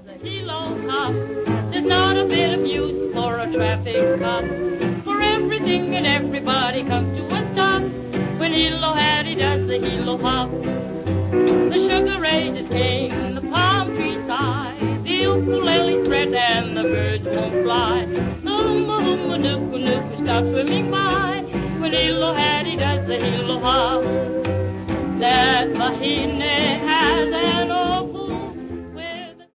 Hilo hop. There's not a bit of use for a traffic cop, for everything and everybody comes to a stop when Hilo Hattie does the hilo hop. The sugar rages king, the palm trees sigh, the ukulele thread and the birds won't fly. The humma humma nuku nuku stop swimming by when Hilo Hattie does the hilo hop. That vahine